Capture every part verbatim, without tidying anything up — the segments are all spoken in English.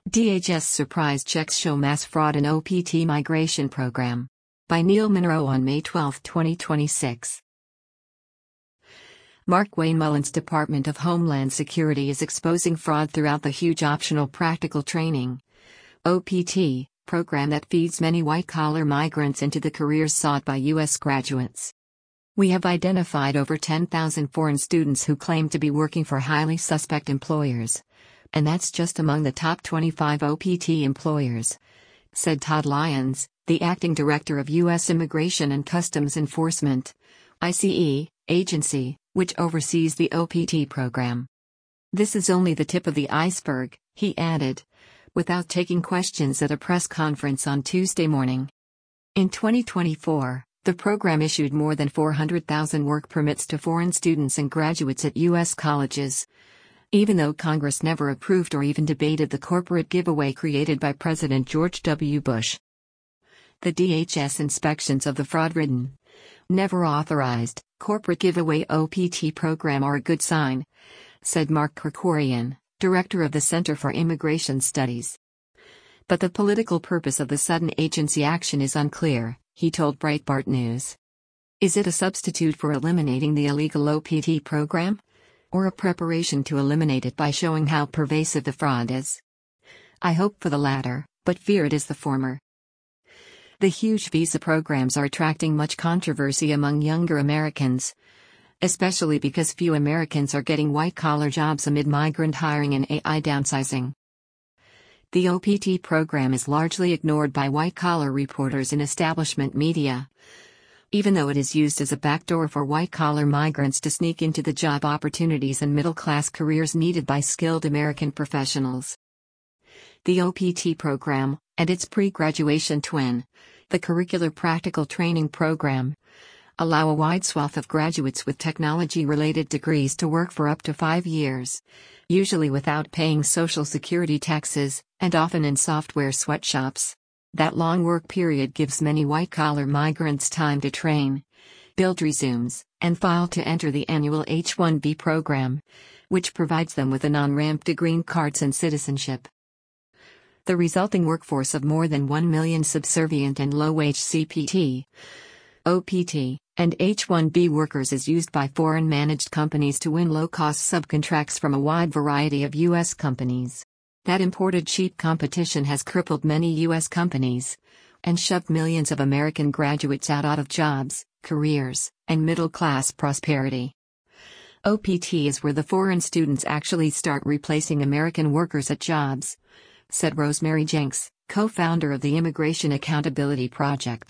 D H S surprise checks show mass fraud in O P T migration program. By Neil Monroe on May twelfth, twenty twenty-six. Markwayne Mullins' Department of Homeland Security is exposing fraud throughout the huge optional practical training O P T program that feeds many white-collar migrants into the careers sought by U S graduates. We have identified over ten thousand foreign students who claim to be working for highly suspect employers. And that's just among the top twenty-five O P T employers, said Todd Lyons, the acting director of U S Immigration and Customs Enforcement I C E, agency, which oversees the O P T program. This is only the tip of the iceberg, he added, without taking questions at a press conference on Tuesday morning. In twenty twenty-four, the program issued more than four hundred thousand work permits to foreign students and graduates at U S colleges, even though Congress never approved or even debated the corporate giveaway created by President George W. Bush. The D H S inspections of the fraud-ridden, never authorized, corporate giveaway O P T program are a good sign, said Mark Krikorian, director of the Center for Immigration Studies. But the political purpose of the sudden agency action is unclear, he told Breitbart News. Is it a substitute for eliminating the illegal O P T program? Or a preparation to eliminate it by showing how pervasive the fraud is? I hope for the latter, but fear it is the former. The huge visa programs are attracting much controversy among younger Americans, especially because few Americans are getting white-collar jobs amid migrant hiring and A I downsizing. The O P T program is largely ignored by white-collar reporters in establishment media, even though it is used as a backdoor for white-collar migrants to sneak into the job opportunities and middle-class careers needed by skilled American professionals. The O P T program, and its pre-graduation twin, the Curricular Practical Training Program, allow a wide swath of graduates with technology-related degrees to work for up to five years, usually without paying Social Security taxes, and often in software sweatshops. That long work period gives many white-collar migrants time to train, build resumes, and file to enter the annual H one B program, which provides them with an on-ramp to green cards and citizenship. The resulting workforce of more than one million subservient and low-wage C P T, O P T, and H one B workers is used by foreign-managed companies to win low-cost subcontracts from a wide variety of U S companies. That imported cheap competition has crippled many U S companies and shoved millions of American graduates out, out of jobs, careers, and middle-class prosperity. O P T is where the foreign students actually start replacing American workers at jobs, said Rosemary Jenks, co-founder of the Immigration Accountability Project.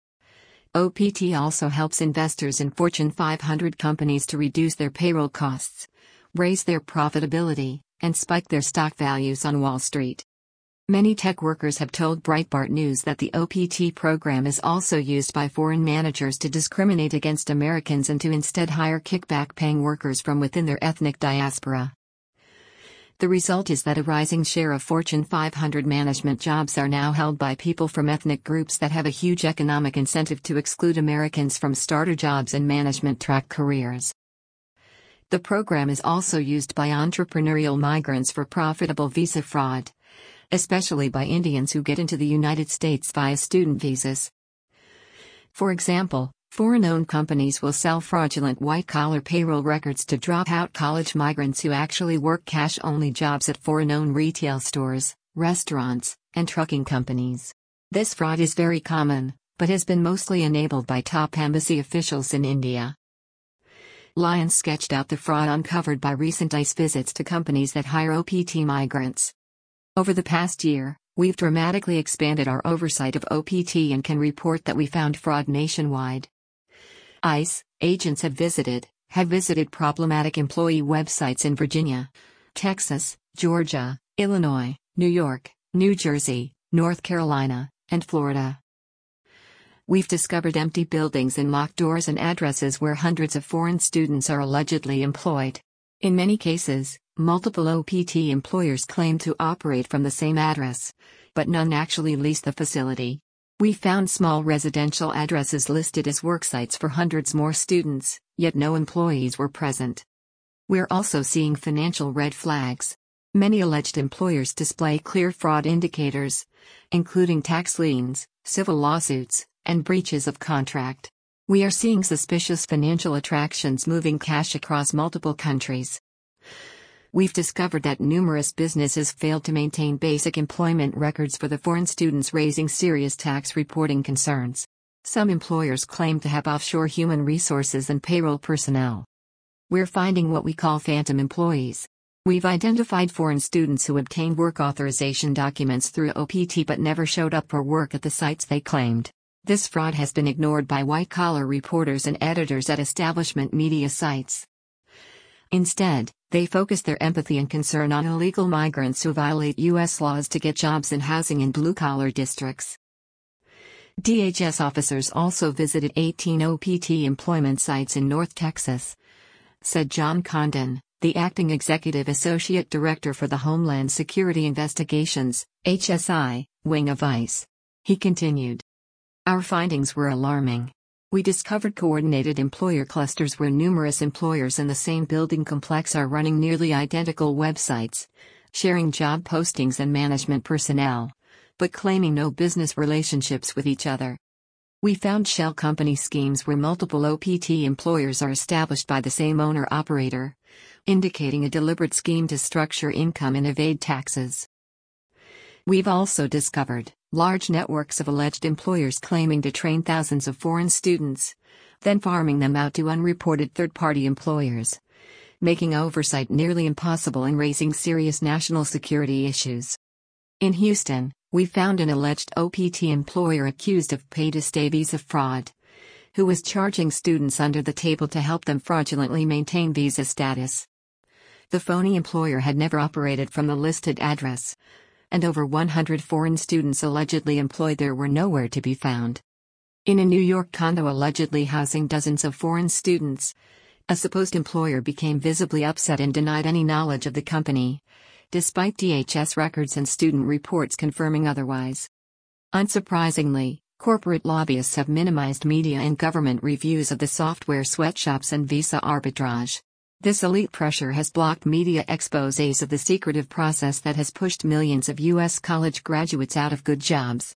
O P T also helps investors in Fortune five hundred companies to reduce their payroll costs, raise their profitability, and spike their stock values on Wall Street. Many tech workers have told Breitbart News that the O P T program is also used by foreign managers to discriminate against Americans and to instead hire kickback-paying workers from within their ethnic diaspora. The result is that a rising share of Fortune five hundred management jobs are now held by people from ethnic groups that have a huge economic incentive to exclude Americans from starter jobs and management-track careers. The program is also used by entrepreneurial migrants for profitable visa fraud, especially by Indians who get into the United States via student visas. For example, foreign-owned companies will sell fraudulent white-collar payroll records to drop-out college migrants who actually work cash-only jobs at foreign-owned retail stores, restaurants, and trucking companies. This fraud is very common, but has been mostly enabled by top embassy officials in India. Lyons sketched out the fraud uncovered by recent ICE visits to companies that hire O P T migrants. Over the past year, we've dramatically expanded our oversight of O P T and can report that we found fraud nationwide. ICE agents have visited, have visited problematic employee websites in Virginia, Texas, Georgia, Illinois, New York, New Jersey, North Carolina, and Florida. We've discovered empty buildings and locked doors and addresses where hundreds of foreign students are allegedly employed. In many cases, multiple O P T employers claim to operate from the same address, but none actually lease the facility. We found small residential addresses listed as worksites for hundreds more students, yet no employees were present. We're also seeing financial red flags. Many alleged employers display clear fraud indicators, including tax liens, civil lawsuits, and breaches of contract. We are seeing suspicious financial attractions moving cash across multiple countries. We've discovered that numerous businesses failed to maintain basic employment records for the foreign students, raising serious tax reporting concerns. Some employers claim to have offshore human resources and payroll personnel. We're finding what we call phantom employees. We've identified foreign students who obtained work authorization documents through O P T but never showed up for work at the sites they claimed. This fraud has been ignored by white-collar reporters and editors at establishment media sites. Instead, they focus their empathy and concern on illegal migrants who violate U S laws to get jobs and housing in blue-collar districts. D H S officers also visited eighteen O P T employment sites in North Texas, said John Condon, the acting executive associate director for the Homeland Security Investigations, H S I, wing of ICE. He continued. Our findings were alarming. We discovered coordinated employer clusters where numerous employers in the same building complex are running nearly identical websites, sharing job postings and management personnel, but claiming no business relationships with each other. We found shell company schemes where multiple O P T employers are established by the same owner-operator, indicating a deliberate scheme to structure income and evade taxes. We've also discovered large networks of alleged employers claiming to train thousands of foreign students, then farming them out to unreported third-party employers, making oversight nearly impossible and raising serious national security issues. In Houston, we found an alleged O P T employer accused of pay-to-stay visa fraud, who was charging students under the table to help them fraudulently maintain visa status. The phony employer had never operated from the listed address, and over one hundred foreign students allegedly employed there were nowhere to be found. In a New York condo allegedly housing dozens of foreign students, a supposed employer became visibly upset and denied any knowledge of the company, despite D H S records and student reports confirming otherwise. Unsurprisingly, corporate lobbyists have minimized media and government reviews of the software sweatshops and visa arbitrage. This elite pressure has blocked media exposés of the secretive process that has pushed millions of U S college graduates out of good jobs.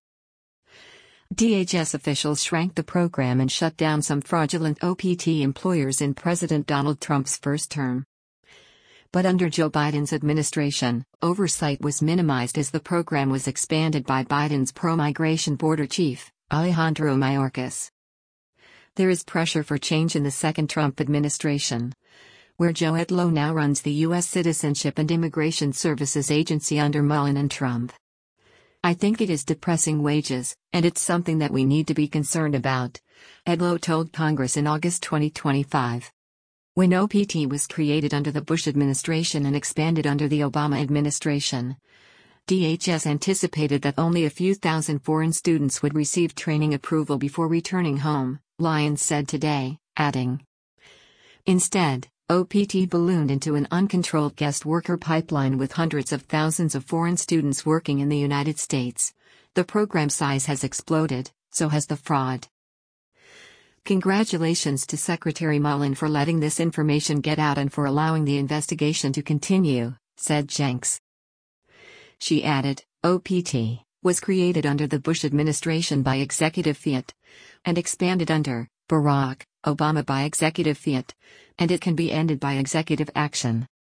D H S officials shrank the program and shut down some fraudulent O P T employers in President Donald Trump's first term. But under Joe Biden's administration, oversight was minimized as the program was expanded by Biden's pro-migration border chief, Alejandro Mayorkas. There is pressure for change in the second Trump administration, where Joe Edlow now runs the U S Citizenship and Immigration Services Agency under Mullen and Trump. I think it is depressing wages, and it's something that we need to be concerned about, Edlow told Congress in August twenty twenty-five. When O P T was created under the Bush administration and expanded under the Obama administration, D H S anticipated that only a few thousand foreign students would receive training approval before returning home, Lyons said today, adding. Instead, O P T ballooned into an uncontrolled guest worker pipeline with hundreds of thousands of foreign students working in the United States. The program size has exploded, so has the fraud. Congratulations to Secretary Mullen for letting this information get out and for allowing the investigation to continue, said Jenks. She added, O P T was created under the Bush administration by executive fiat, and expanded under Barack Obama by executive fiat, and it can be ended by executive action.